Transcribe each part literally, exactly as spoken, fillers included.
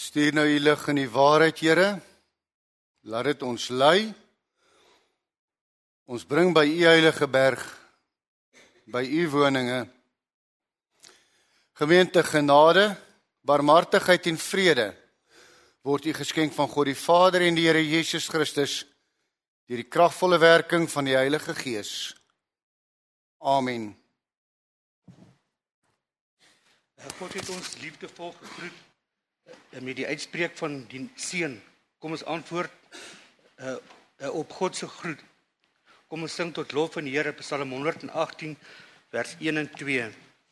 Stuur nou die lig in die waarheid, Here. Laat dit ons lei. Ons bring by u heilige berg, by u woninge. Gemeente, genade, barmhartigheid en vrede word u geskenk van God die Vader en die Here Jesus Christus deur die kragvolle werking van die Heilige Gees. Amen. God het ons liefdevol gegroet met die uitspreek van die seën. Kom ons antwoord uh, uh, op God se groet. Kom ons sing tot lof van die Here, Psalm honderdagtien, vers een en twee.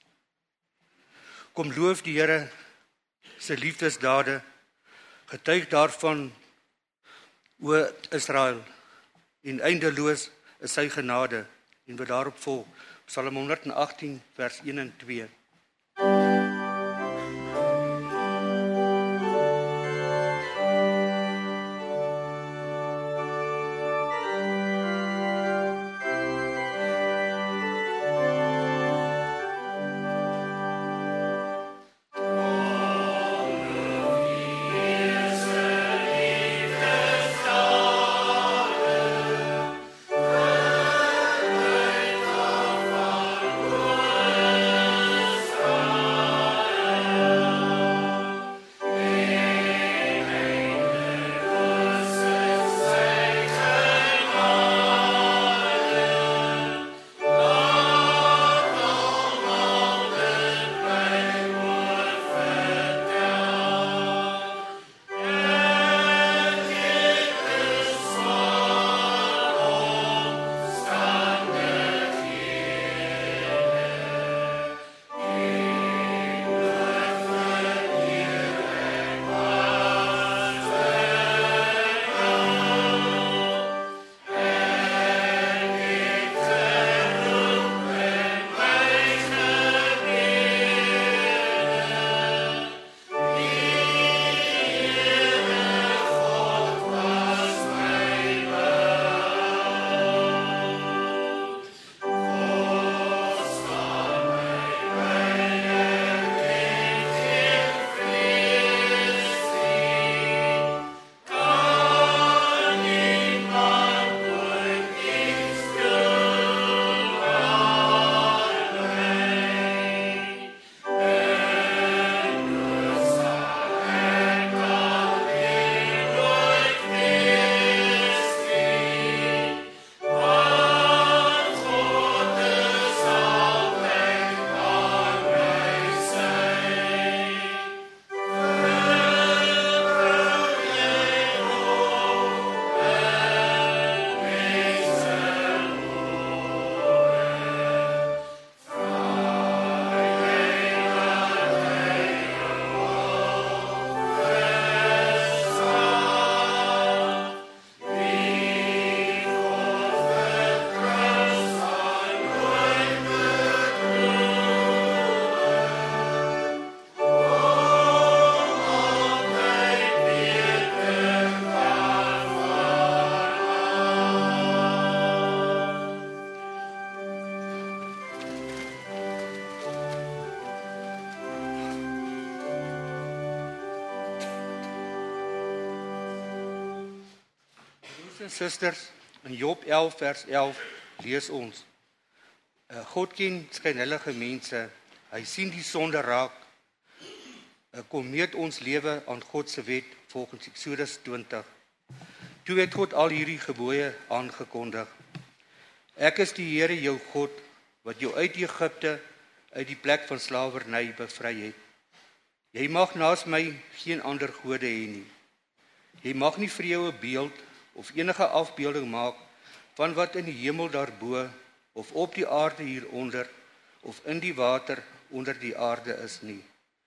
Kom loof die Here se liefdesdade, getuig daarvan, o Israel, en eindeloos is sy genade, en wat daarop volg, Psalm honderdagtien, vers een en twee. Susters, in Job elf vers elf lees ons, God ken skynheilige mense, hy sien die sonde raak, kom meet ons lewe aan God se wet volgens Eksodus twintig. Toe het God al hierdie gebooie aangekondig. Ek is die Here jou God, wat jou uit Egipte, uit die plek van slawerny bevry het. Jy mag naas my geen ander gode hê nie. Jy mag nie vir jou 'n beeld of enige afbeelding maak van wat in die hemel daarbo, of op die aarde hieronder, of in die water onder die aarde is nie.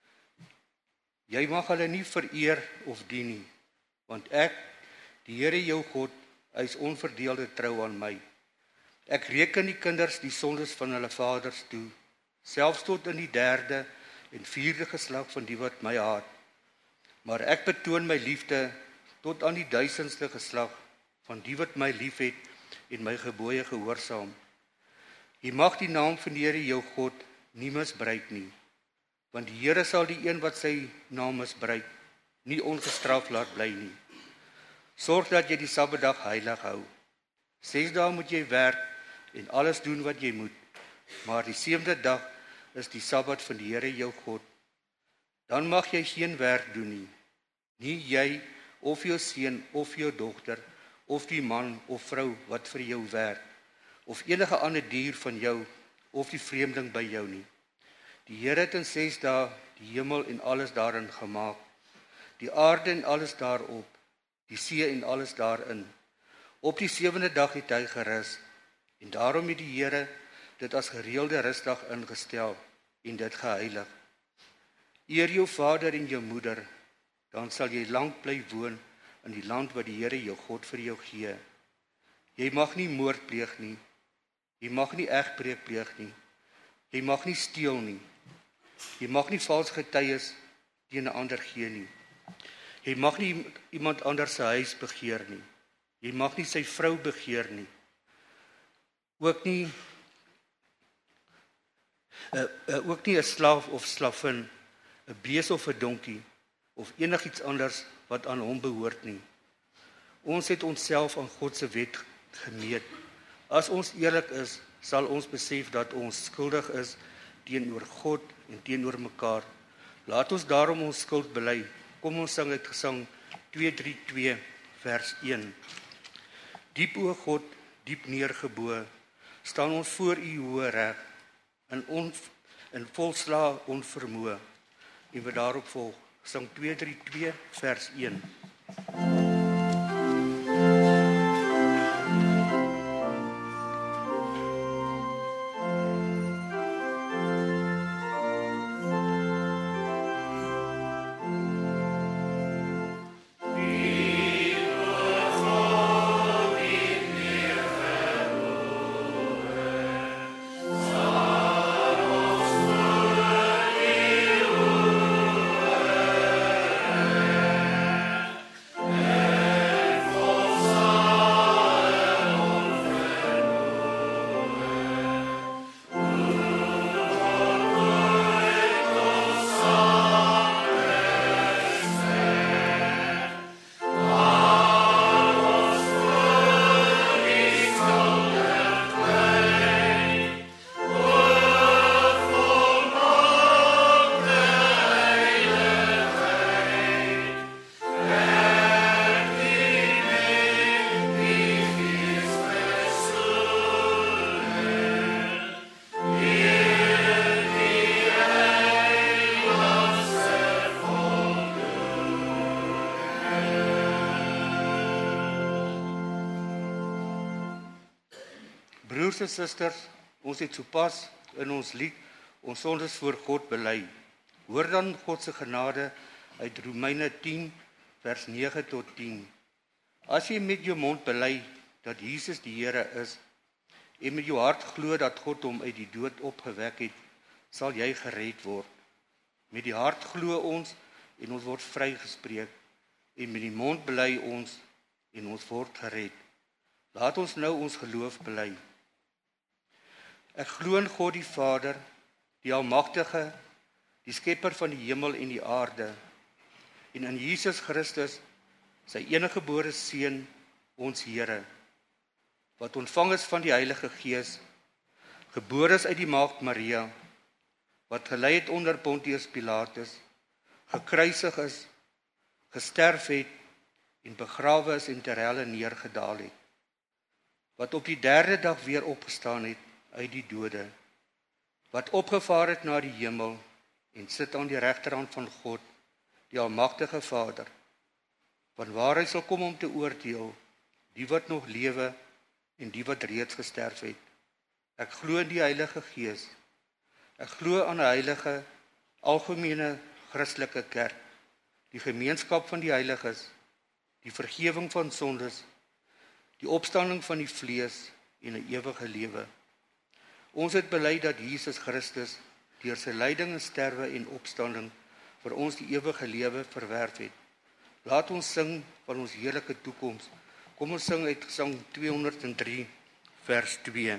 Jy mag hulle nie vereer of dien nie, want ek, die Here jou God, is onverdeelde trou aan my. Ek reken die kinders die sondes van hulle vaders toe, selfs tot in die derde en vierde geslag van die wat my haat. Maar ek betoon my liefde tot aan die duisendste geslag van die wat my liefhet en my gebooie gehoorsaam. Jy mag die naam van die Here jou God nie misbruik nie, want die Here sal die een wat sy naam misbruik nie ongestraf laat bly nie. Sorg dat jy die Sabbatdag heilig hou. Ses dae moet jy werk en alles doen wat jy moet, maar die sewende dag is die Sabbat van die Here jou God. Dan mag jy geen werk doen nie, nie jy of jou seun of jou dogter, of die man of vrou wat vir jou werk, of enige ander dier van jou, of die vreemdeling by jou nie. Die Here het in ses dae die hemel en alles daarin gemaak, die aarde en alles daarop, die see en alles daarin. Op die sewende dag het hy gerus, en daarom het die Here dit as gereelde rusdag ingestel en dit geheilig. Eer jou vader en jou moeder, dan sal jy lank bly woon in die land wat die Here jou God vir jou gee. Jy mag nie moord pleeg nie, jy mag nie egbreek pleeg nie, jy mag nie steel nie, jy mag nie vals getuies teen 'n ander gee nie, jy mag nie iemand anders se huis begeer nie, jy mag nie sy vrou begeer nie, ook nie uh, uh, ook nie 'n slaaf of slavin, 'n bees of 'n donkie, of enigiets anders wat aan hom behoort nie. Ons het onsself aan God se wet gemeet. As ons eerlik is, sal ons besef dat ons skuldig is teenoor God en teenoor mekaar. Laat ons daarom ons skuld bely. Kom ons sing uit Gesang twee drie twee vers een. Diep o God, diep neergebo, staan ons voor u hoë reg, in on, in volslaa onvermoë. En wat daarop volg, Gesang twee drie twee vers een. Broers en susters, ons het sopas in ons lied ons sondes voor God bely. Hoor dan God se genade uit Romeine tien vers nege tot tien. As jy met jou mond bely dat Jesus die Here is en met jou hart glo dat God hom uit die dood opgewek het, sal jy gered word. Met die hart glo ons en ons word vrygespreek, en met die mond bely ons en ons word gered. Laat ons nou ons geloof bely. Ek glo in God die Vader, die Almagtige, die Skepper van die hemel en die aarde, en in Jesus Christus, sy enige gebore Seun, ons Here, wat ontvang is van die Heilige Gees, gebore is uit die maagd Maria, wat gelei het onder Pontius Pilatus, gekruisig is, gesterf het en begrawe is en ter helle neergedaal het, wat op die derde dag weer opgestaan het uit die dode, wat opgevaar het na die hemel en sit aan die regterhand van God, die Almagtige Vader, vanwaar hy sal kom om te oordeel, die wat nog lewe en die wat reeds gesterf het. Ek glo in die Heilige Gees. Ek glo aan 'n heilige, algemene Christelike kerk, die gemeenskap van die heiliges, die vergifnis van sondes, die opstanding van die vlees en 'n ewige lewe. Ons het bely dat Jesus Christus deur sy lyding en sterwe en opstanding vir ons die ewige lewe verwerf het. Laat ons sing van ons heerlike toekoms. Kom ons sing uit Gesang tweehonderd drie vers twee.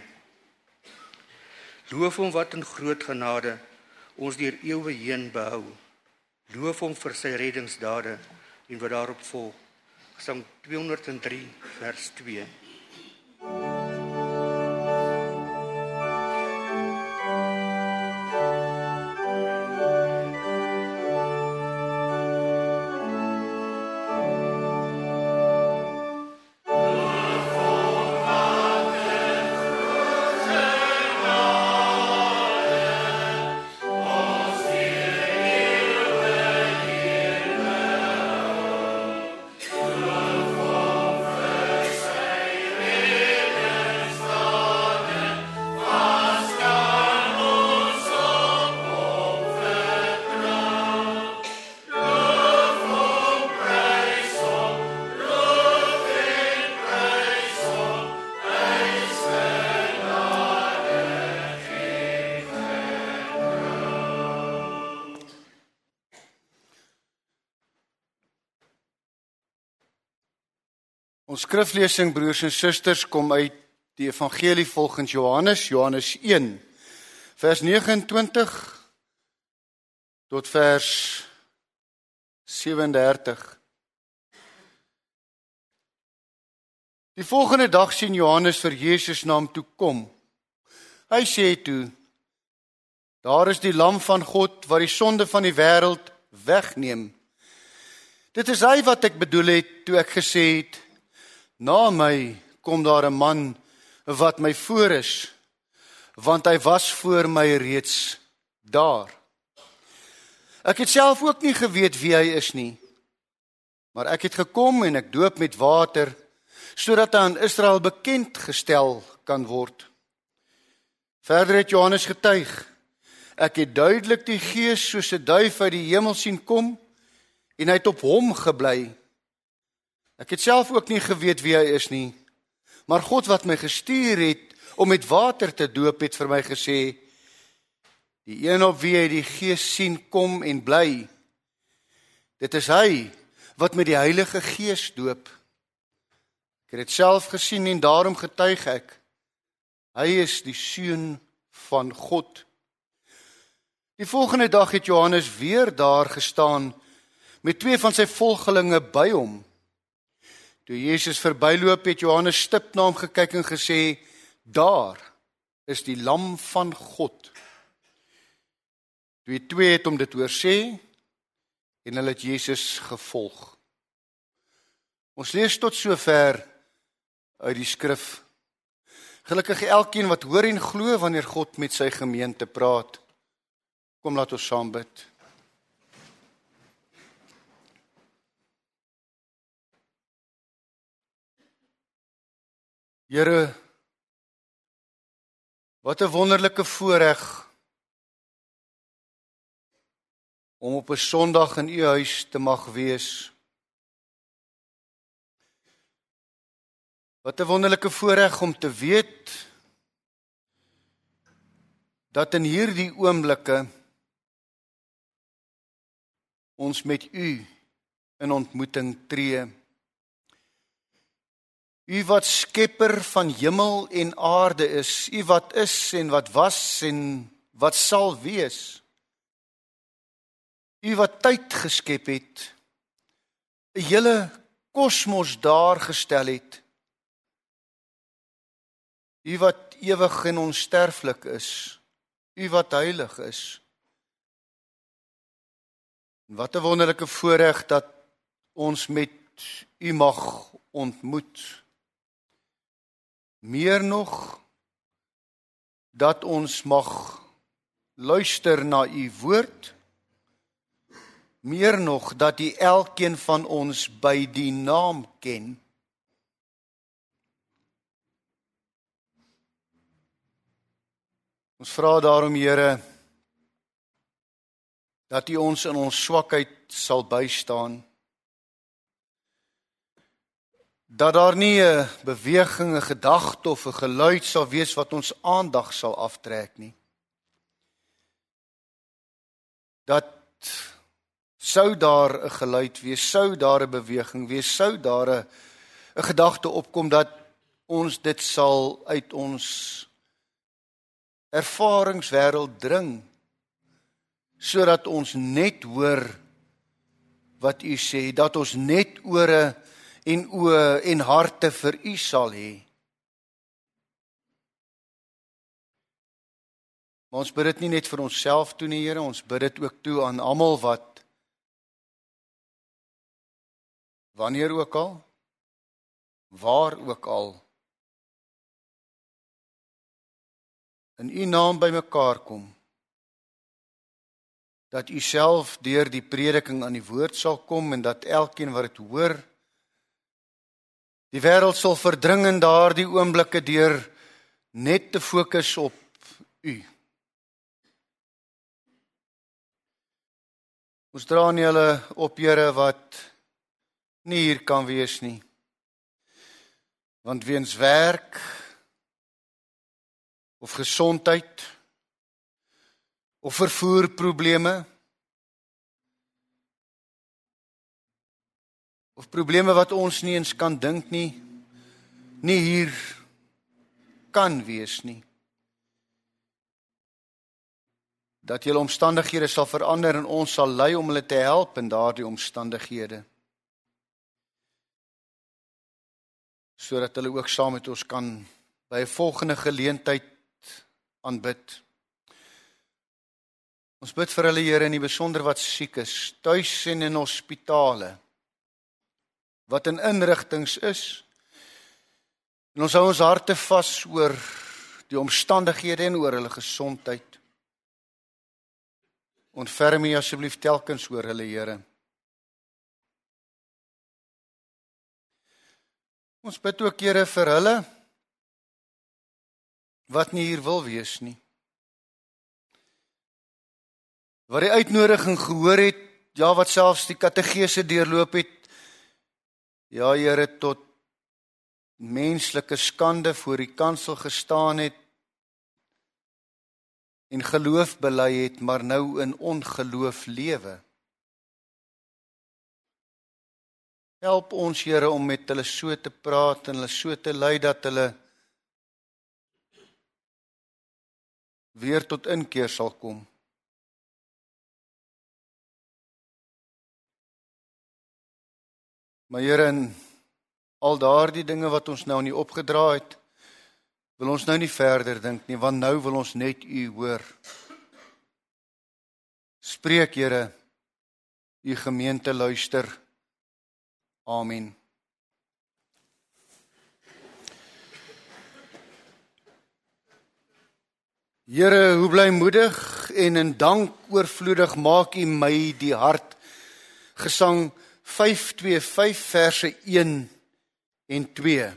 Loof hom wat in groot genade ons deur eeue heen behou. Loof hom vir sy reddingsdade en wat daarop volg. Gesang tweehonderd en drie vers twee. Ons skriflesing, broers en susters, kom uit die evangelie volgens Johannes, Johannes een, vers negenentwintig tot vers sewendertig. Die volgende dag sien Johannes vir Jesus na hom toe kom. Hy sê toe, daar is die lam van God wat die sonde van die wêreld wegneem. Dit is hy wat ek bedoel het toe ek gesê het, na my kom daar 'n man wat my voor is, want hy was voor my reeds daar. Ek het self ook nie geweet wie hy is nie, maar ek het gekom en ek doop met water, sodat hy aan Israel bekend gestel kan word. Verder het Johannes getuig, ek het duidelik die Gees soos 'n duif uit die hemel sien kom, en hy het op hom gebly. Ek het self ook nie geweet wie hy is nie, maar God wat my gestuur het om met water te doop het vir my gesê, die een op wie hy die Gees sien kom en bly, dit is hy wat met die Heilige Gees doop. Ek het dit self gesien en daarom getuig ek, hy is die Seun van God. Die volgende dag het Johannes weer daar gestaan met twee van sy volgelinge by hom. Toe Jesus verbyloop, het Johannes stipt na hom gekyk en gesê, daar is die lam van God. Die twee het hom dit hoor sê, en hulle het Jesus gevolg. Ons lees tot sover uit die skrif. Gelukkig elkeen wat hoor en glo wanneer God met sy gemeente praat. Kom, laat ons saam bid. Here, wat 'n wonderlike voorreg om op 'n Sondag in u huis te mag wees. Wat 'n wonderlike voorreg om te weet dat in hierdie oomblikke ons met u in ontmoeting tree. U wat skepper van hemel en aarde is, u wat is en wat was en wat sal wees. U wat tyd geskep het, 'n hele kosmos daar gestel het. U wat ewig en onsterflik is, u wat heilig is. Wat 'n wonderlike voorreg dat ons met u mag ontmoet. Meer nog, dat ons mag luister na u woord. Meer nog, dat u elkeen van ons by die naam ken. Ons vra daarom, Here, dat u ons in ons swakheid sal bystaan. Dat daar nie 'n beweging, 'n gedagte of 'n geluid sal wees wat ons aandag sal aftrek nie. Dat sou daar 'n geluid wees, sou daar 'n beweging wees, sou daar 'n 'n gedagte opkom, dat ons dit sal uit ons ervaringswêreld dring, sodat ons net hoor wat U sê, dat ons net ore en oë en harte vir U sal hê. Maar ons bid dit nie net vir onsself toe nie, Here, ons bid dit ook toe aan almal wat, wanneer ook al, waar ook al, in U naam by mekaar kom, dat U self deur die prediking aan die woord sal kom en dat elkeen wat dit hoor, die wêreld sal verdring in daardie oomblikke deur net te fokus op U. Ons dra nie hulle op, Here, wat nie hier kan wees nie. Want weens werk of gesondheid of vervoerprobleme of probleme wat ons nie eens kan dink nie, nie hier kan wees nie. Dat julle omstandighede sal verander en ons sal lei om hulle te help in daardie omstandighede. Sodat hulle ook saam met ons kan by 'n volgende geleentheid aanbid. Ons bid vir hulle, Here, in die besonder wat siek is, tuis en in hospitale, wat in inrigtings is. En ons hou ons harte vas oor die omstandighede en oor hulle gesondheid. Ontferm U asseblief telkens oor hulle, Here. Ons bid ook, Here, vir hulle wat nie hier wil wees nie. Wat die uitnodiging gehoor het, ja, wat selfs die kategese deurloop het, ja, Here, tot menslike skande voor die kansel gestaan het en geloof bely het, maar nou in ongeloof lewe. Help ons, Here, om met hulle so te praat en hulle so te lei dat hulle weer tot inkeer sal kom. Maar Here, in al daardie dinge wat ons nou nie opgedra het, wil ons nou nie verder dink nie, want nou wil ons net U hoor. Spreek, Here, U gemeente luister. Amen. Here, hoe blymoedig en in dank oorvloedig maak U my die hart. Gesang vyf twee vyf verse een en twee.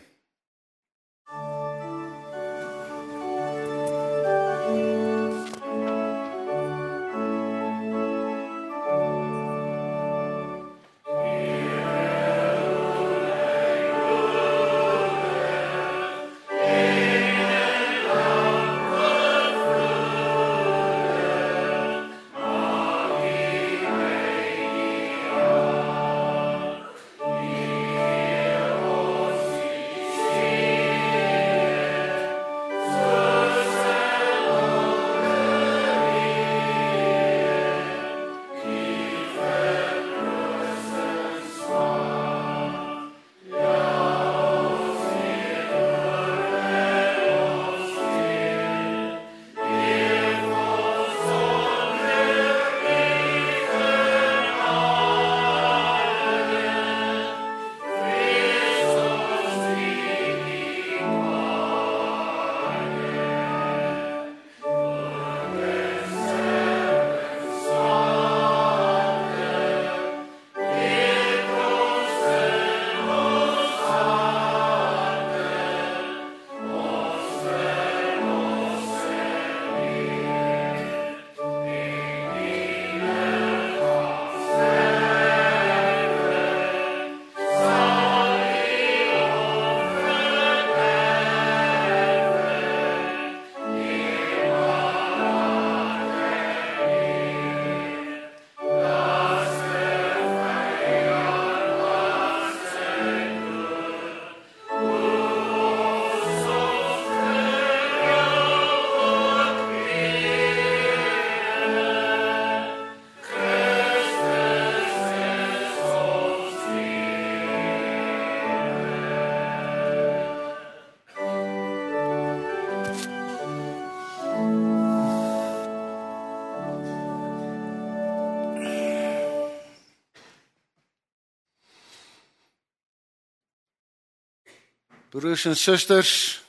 Broers en susters,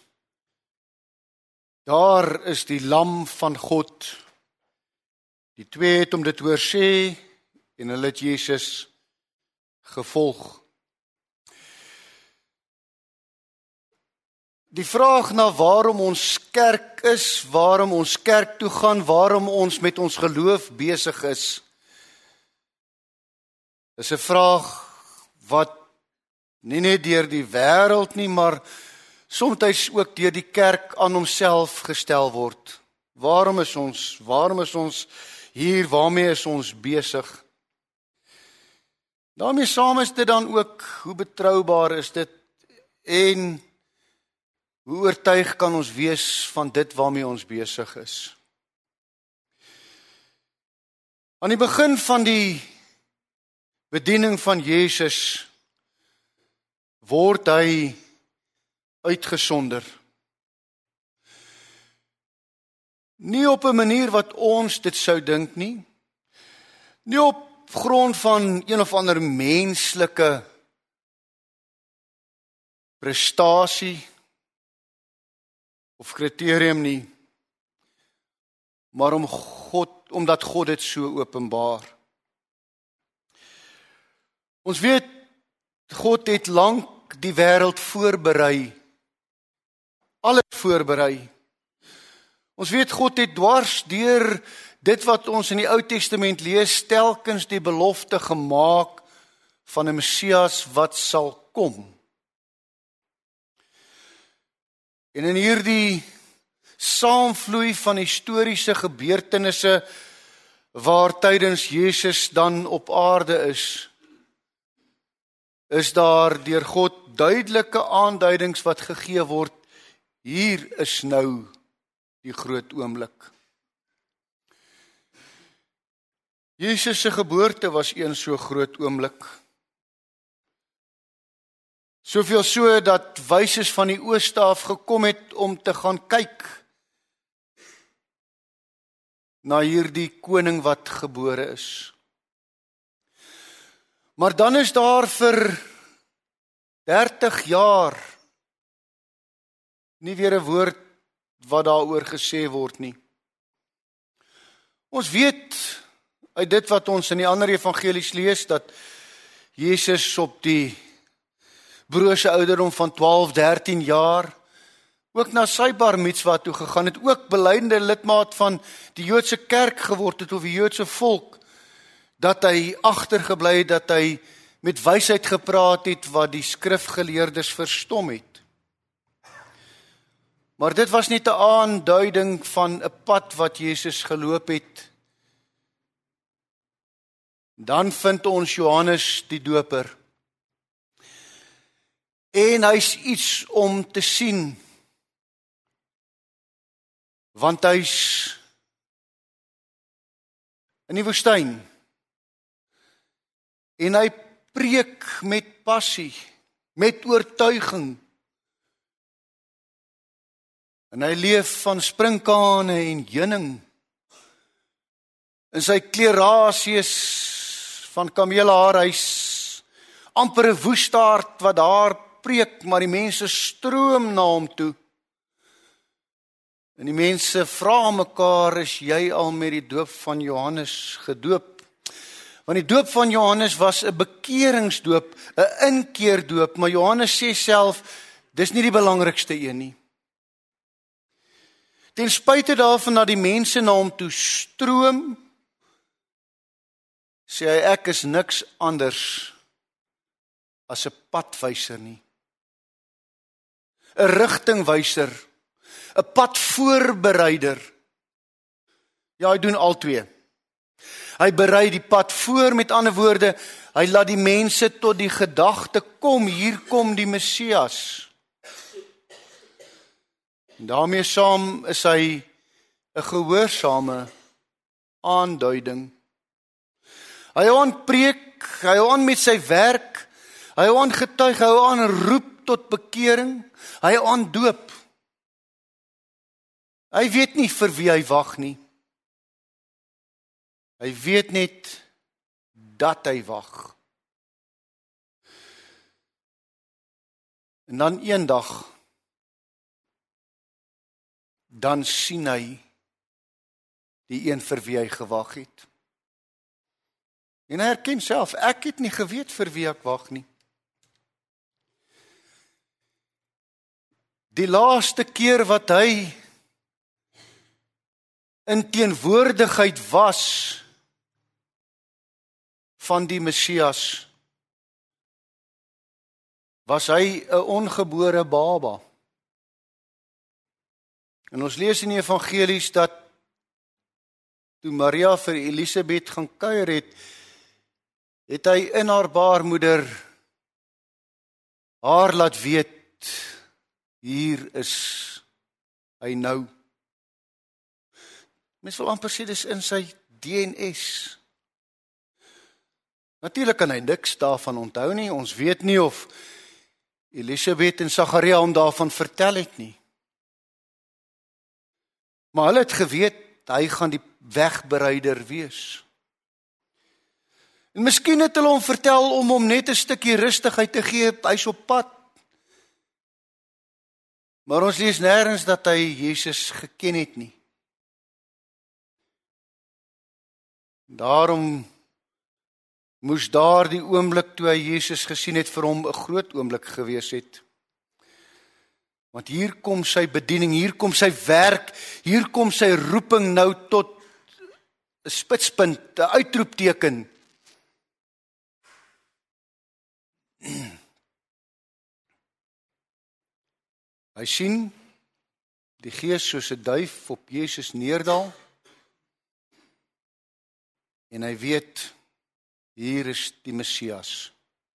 daar is die lam van God. Die twee het om dit hoor sê en hulle het Jesus gevolg. Die vraag na waarom ons kerk is, waarom ons kerk toe gaan, waarom ons met ons geloof besig is, is 'n vraag wat nie net deur die wêreld nie, maar soms ook deur die kerk aan homself gestel word. Waarom is ons, waarom is ons hier, waarmee is ons besig? Daarmee saam is dit dan ook, hoe betroubaar is dit en hoe oortuig kan ons wees van dit waarmee ons besig is? Aan die begin van die bediening van Jesus word hy uitgesonder. Nie op 'n manier wat ons dit sou dink nie. Nie op grond van een of ander menslike prestasie of kriterium nie, maar om God, omdat God dit so openbaar. Ons weet, God het lank die wêreld voorberei, alles voorberei. Ons weet, God het dwars deur dit wat ons in die Ou Testament lees, telkens die belofte gemaak van 'n Messias wat sal kom. En in hierdie saamvloei van historiese gebeurtenisse waar tydens Jesus dan op aarde is, is daar deur God duidelike aanduidings wat gegee word, hier is nou die groot oomblik. Jesus se geboorte was een so groot oomblik. Soveel so dat wyses van die ooste af gekom het om te gaan kyk na hierdie koning wat gebore is. Maar dan is daar vir dertig jaar nie weer 'n woord wat daaroor gesê word nie. Ons weet uit dit wat ons in die ander evangelies lees, dat Jesus op die broerse ouderdom van twaalf, dertien jaar ook na sy bar mitzwa toe gegaan het, ook belydelike lidmaat van die Joodse kerk geword het of die Joodse volk, dat hy agtergebly het, dat hy met wysheid gepraat het wat die skrifgeleerdes verstom het. Maar dit was net 'n aanduiding van 'n pad wat Jesus geloop het. Dan vind ons Johannes die Doper. En hy's iets om te sien, want hy's in die woestyn. En hy preek met passie, met oortuiging. En hy leef van sprinkane en heuning. In sy klerasies van kameelhaar, hy's amper 'n woestaard wat daar preek, maar die mense stroom na hom toe. En die mense vra mekaar, is jy al met die doop van Johannes gedoop? Want die doop van Johannes was 'n bekeringsdoop, 'n inkeerdoop, maar Johannes sê self, dis nie die belangrikste een nie. Ten spyte daarvan dat die mense na hom toe stroom, sê hy, ek is niks anders as 'n padwyser nie. 'n rigtingwyser, 'n padvoorbereider. Ja, hy doen al twee. Hy berei die pad voor, met ander woorde, hy laat die mense tot die gedagte kom, hier kom die Messias. En daarmee saam is hy 'n gehoorsame aanduiding. Hy hou aan preek, hy hou aan met sy werk, hy hou aan getuig, hy hou aan roep tot bekering, hy hou aan doop. Hy weet nie vir wie hy wag nie. Hy weet net dat hy wag. En dan eendag, dan sien hy die een vir wie hy gewag het. En hy herken self, ek het nie geweet vir wie ek wag nie. Die laaste keer wat hy in teenwoordigheid was van die Messias, was hy 'n ongebore baba. En ons lees in die evangelies dat toe Maria vir Elisabeth gaan kuier het, het hy in haar baarmoeder haar laat weet, hier is hy nou. Mens wil amper sê, dis in sy D N S. Natuurlik kan hy niks daarvan onthou nie, ons weet nie of Elisabeth en Sagaria hom daarvan vertel het nie. Maar hulle het geweet, hy gaan die wegbereider wees. En miskien het hulle hom vertel om hom net 'n stukkie rustigheid te gee, hy's op pad. Maar ons lees nêrens dat hy Jesus geken het nie. Daarom moes daar die oomblik toe hy Jesus gesien het vir hom 'n groot oomblik gewees het. Want hier kom sy bediening, hier kom sy werk, hier kom sy roeping nou tot 'n spitspunt, 'n uitroepteken. Hy sien die Gees soos 'n duif op Jesus neerdal en hy weet, hier is die Messias.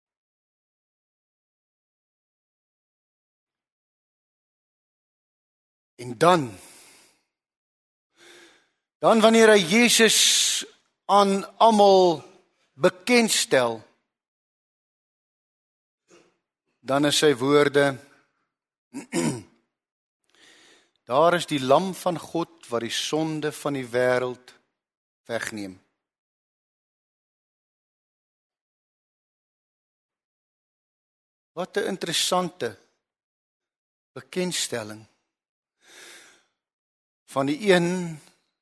En dan, dan wanneer hy Jesus aan almal bekendstel, dan is sy woorde, daar is die lam van God wat die sonde van die wêreld wegneem. Wat 'n interessante bekendstelling van die een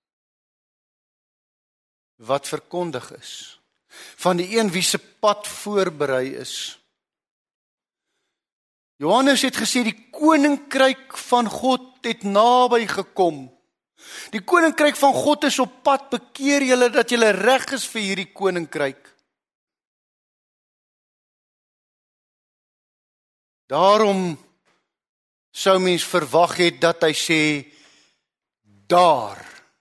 wat verkondig is, van die een wie se pad voorberei is. Johannes het gesê die koninkryk van God het naby gekom. Die koninkryk van God is op pad, bekeer julle dat julle reg is vir hierdie koninkryk. Daarom sou mens verwag het dat hy sê, daar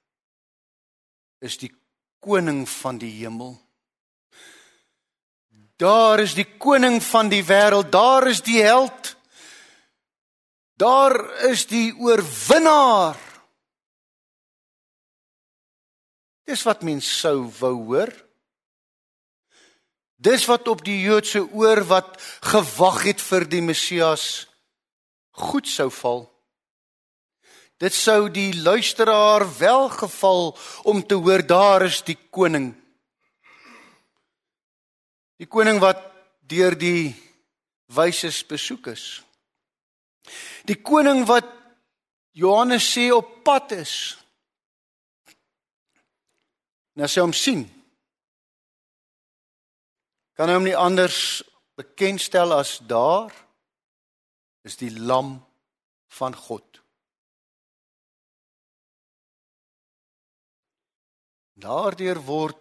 is die koning van die hemel. Daar is die koning van die wêreld, daar is die held. Daar is die oorwinnaar. Dis wat mens sou wou hoor. Dis wat op die Joodse oor wat gewag het vir die Messias goed sou val. Dit sou die luisteraar welgeval om te hoor, daar is die koning. Die koning wat deur die wyses besoek is. Die koning wat Johannes sê op pad is. En as hy hom sien, kan hy hom nie anders bekendstel as daar is die lam van God. Daardeur word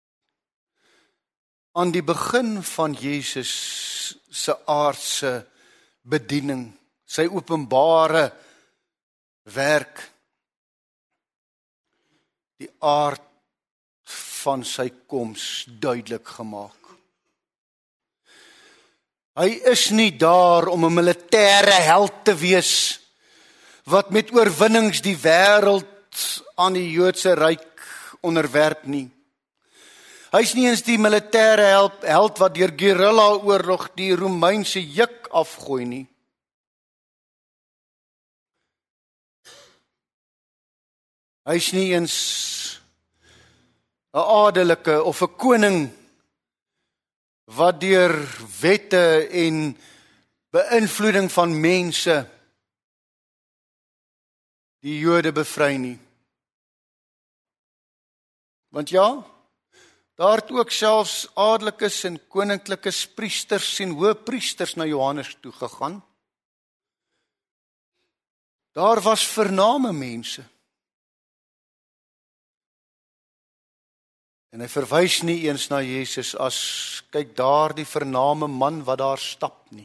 aan die begin van Jesus se aardse bediening, sy openbare werk, die aard van sy koms duidelik gemaak. Hy is nie daar om 'n militêre held te wees wat met oorwinnings die wêreld aan die Joodse ryk onderwerp nie. Hy is nie eens die militêre held, held wat deur guerrilla oorlog die Romeinse juk afgooi nie. Hy is nie eens 'n adelike of 'n koning wat deur wette en beïnvloeding van mense die Jode bevry nie. Want ja, daar het ook selfs adellikes en koninklikes, priesters en hoëpriesters na Johannes toe gegaan. Daar was vername mense. En hy verwys nie eens na Jesus as, kyk daar die vername man wat daar stap nie.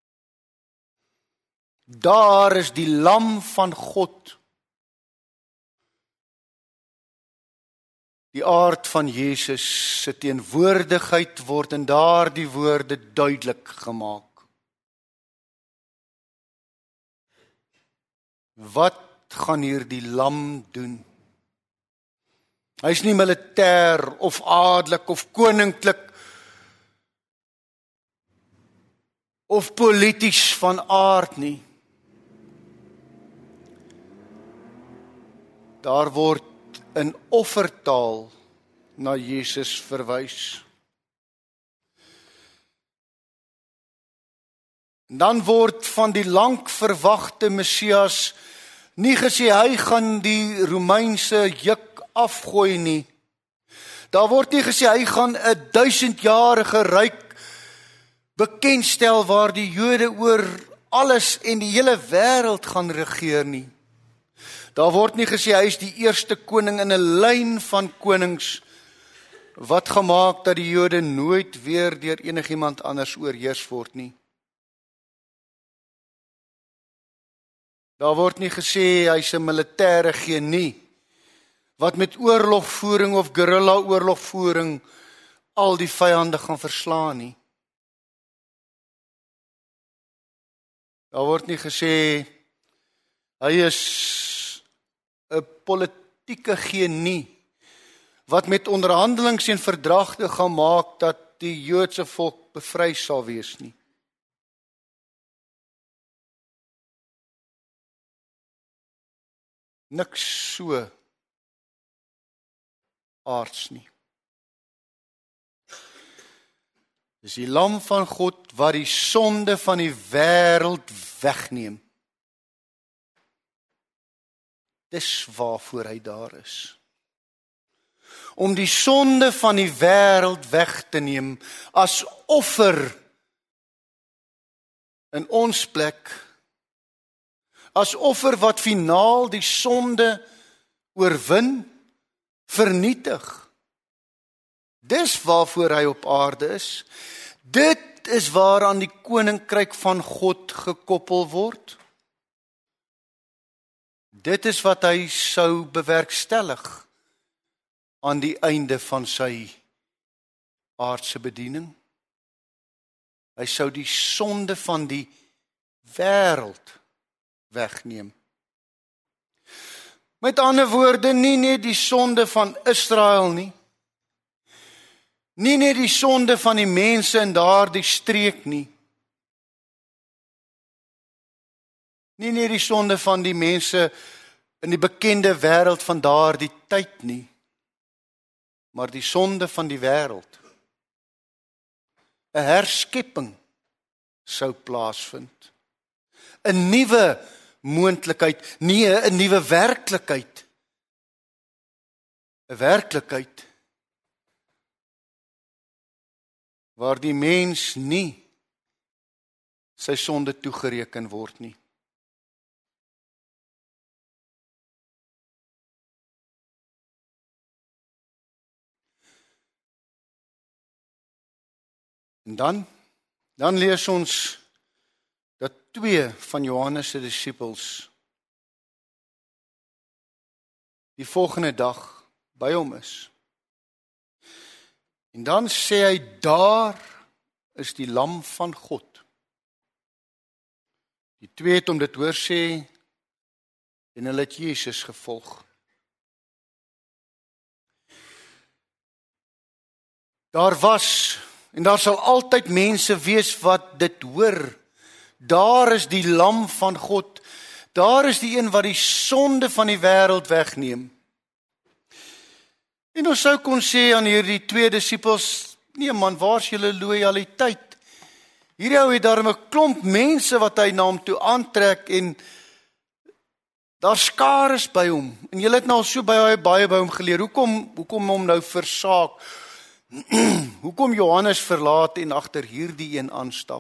Daar is die lam van God. Die aard van Jesus se teenwoordigheid word in daardie woorde duidelik gemaak. Wat gaan hier die lam doen? Hy is nie militêr of adellik of koninklik of polities van aard nie. Daar word in offertaal na Jesus verwys. Dan word van die lank verwagte Messias nie gesê hy gaan die Romeinse juk afgooi nie. Daar word nie gesê hy gaan 'n duisendjarige ryk bekendstel waar die Jode oor alles en die hele wêreld gaan regeer nie. Daar word nie gesê hy is die eerste koning in 'n lyn van konings wat gemaak dat die Jode nooit weer deur enigiemand anders oorheers word nie. Daar word nie gesê hy's 'n militêre genie wat met oorlogvoering of guerrilla oorlogvoering al die vyande gaan verslaan nie. Daar word nie gesê hy is 'n politieke genie wat met onderhandelings en verdragte gaan maak dat die Joodse volk bevry sal wees nie. Niks so aards nie. Dis die lam van God wat die sonde van die wêreld wegneem. Dis waarvoor hy daar is. Om die sonde van die wêreld weg te neem as offer in ons plek, as offer wat finaal die sonde oorwin, vernietig. Dis waarvoor hy op aarde is. Dit is waaraan die koninkryk van God gekoppel word. Dit is wat hy sou bewerkstellig aan die einde van sy aardse bediening. Hy sou die sonde van die wêreld wegneem. Met ander woorde, nie net die sonde van Israel nie. Nie net die sonde van die mense in daardie streek nie. Nie net die sonde van die mense in die bekende wêreld van daardie tyd nie. Maar die sonde van die wêreld. 'n Herskepping sou plaasvind. 'n Nuwe moontlikheid, nie 'n nuwe werklikheid. 'n Werklikheid waar die mens nie sy sonde toegereken word nie. En dan, dan lees ons dat twee van Johannes se disippels die volgende dag by hom is. En dan sê hy, daar is die lam van God. Die twee het hom dit hoor sê en hulle het Jesus gevolg. Daar was en daar sal altyd mense wees wat dit hoor. Daar is die lam van God. Daar is die een wat die sonde van die wêreld wegneem. En ons sou kon sê aan hierdie twee disippels, nee man, waar is julle lojaliteit? Hierdie ou het daarom 'n klomp mense wat hy na hom toe aantrek en daar skares by hom. En julle het nou al so baie baie by hom geleer. Hoekom hoekom hom nou versaak? Hoekom Johannes verlaat en agter hierdie een aanstap?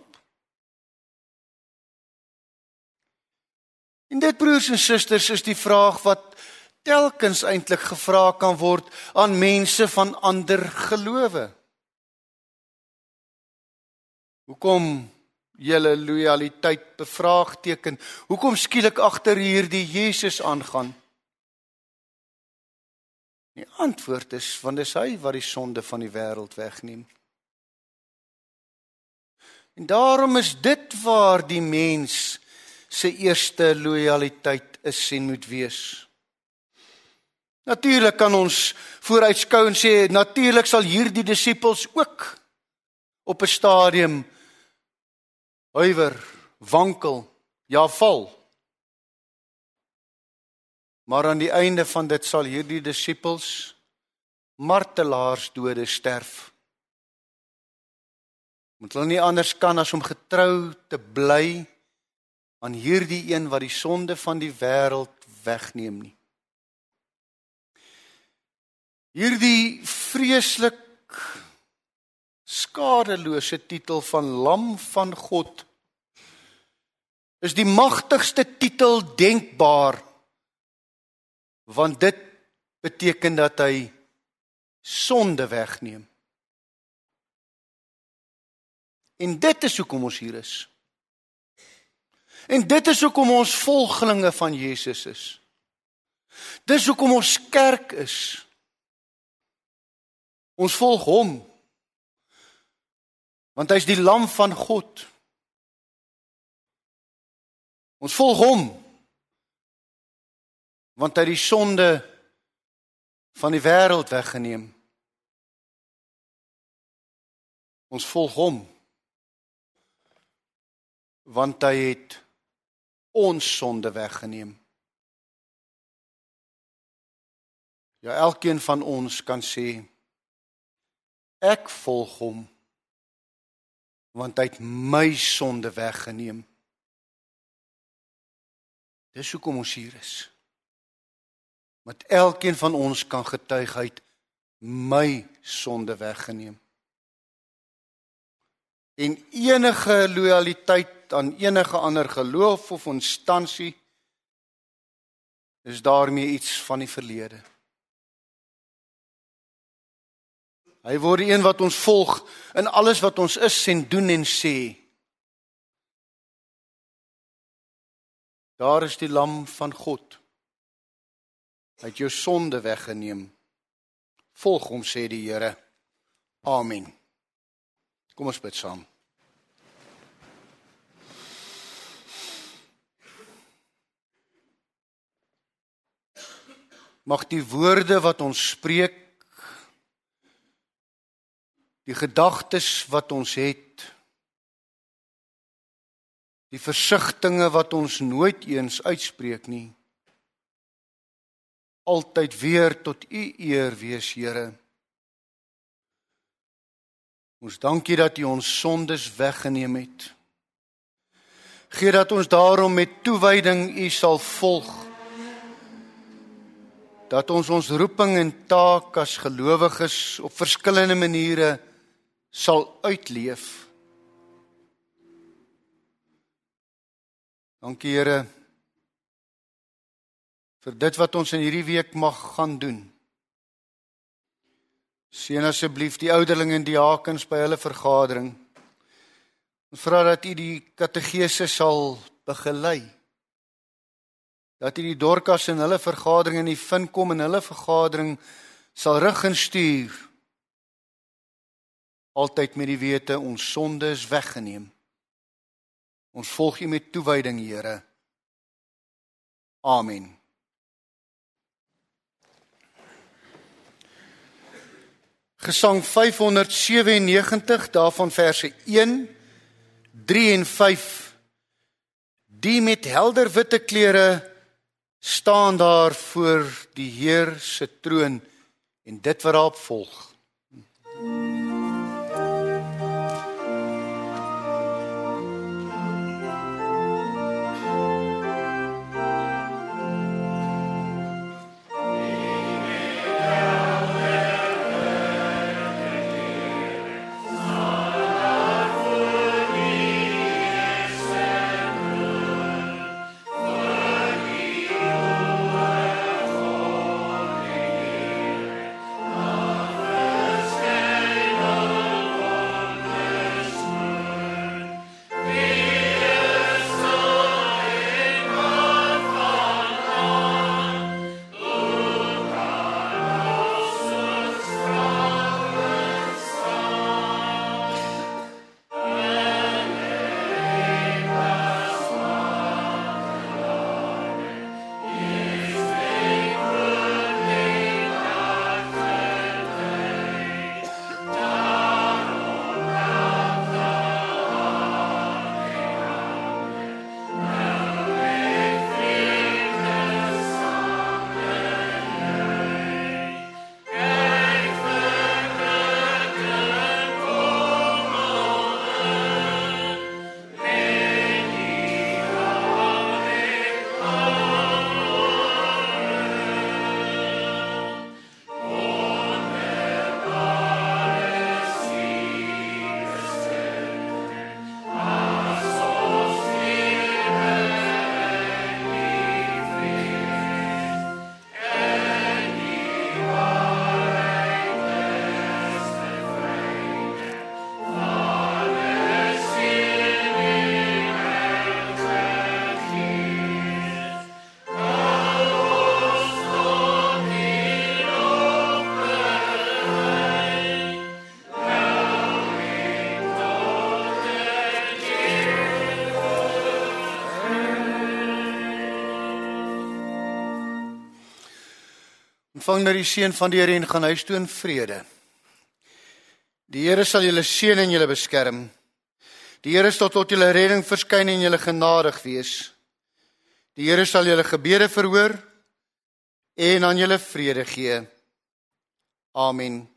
En dit, broers en susters, is die vraag wat telkens eintlik gevra kan word aan mense van ander gelowe. Hoekom julle loyaliteit bevraagteken? Hoekom skielik agter hierdie Jesus aangaan? Die antwoord is, want dis hy wat die sonde van die wêreld wegneem. En daarom is dit waar die mens se eerste loyaliteit is en moet wees. Natuurlik kan ons vooruitskou en sê, natuurlik sal hierdie disippels ook op 'n stadium huiwer, wankel, ja val. Maar aan die einde van dit sal hierdie disippels martelaarsdode sterf. Want hulle nie anders kan as om getrou te bly aan hierdie een wat die sonde van die wêreld wegneem nie. Hierdie vreeslik skadelose titel van Lam van God is die magtigste titel denkbaar, want dit beteken dat hy sonde wegneem. En dit is hoekom ons hier is. En dit is hoekom ons volgelinge van Jesus is. Dis hoekom ons kerk is. Ons volg hom, want hy is die Lam van God. Ons volg hom, want hy het die sonde van die wêreld weggeneem. Ons volg hom, want hy het ons sonde weggeneem. Ja, elkeen van ons kan sê, ek volg hom, want hy het my sonde weggeneem. Dis hoekom ons hier is. Want elkeen van ons kan getuig, hy het my sonde weggeneem. En enige loyaliteit aan enige ander geloof of instansie is daarmee iets van die verlede. Hy word die een wat ons volg in alles wat ons is en doen en sê. Daar is die Lam van God. Hy het jou sonde weggeneem. Volg hom, sê die Here. Amen. Kom ons bid saam. Mag die woorde wat ons spreek, die gedagtes wat ons het, die versigtinge wat ons nooit eens uitspreek nie, altyd weer tot u eer wees, Here. Ons dankie dat u ons sondes weggeneem het. Gee dat ons daarom met toewyding u sal volg. Dat ons ons roeping en taak as gelowiges op verskillende maniere sal uitleef. Dankie, Here, vir dit wat ons in hierdie week mag gaan doen. Seën asseblief die ouderlinge en diakens by hulle vergadering. Ons vra dat u die kategese sal begelei. Dat u die Dorcas in hulle vergadering en die Finkom in hulle vergadering sal rig en stuur. Altyd met die wete, ons sonde is weggeneem. Ons volg u met toewyding, Here. Amen. Gesang vyfhonderdsewennegentig, daarvan verse een, drie en vyf. Die met helder witte klere staan daar voor die Heer se troon en dit wat daarop volg. Ontvang nou die seën van die Here en gaan huis toe in vrede. Die Here sal julle seën en julle beskerm. Die Here sal tot julle redding verskyn en julle genadig wees. Die Here sal julle gebede verhoor en aan julle vrede gee. Amen.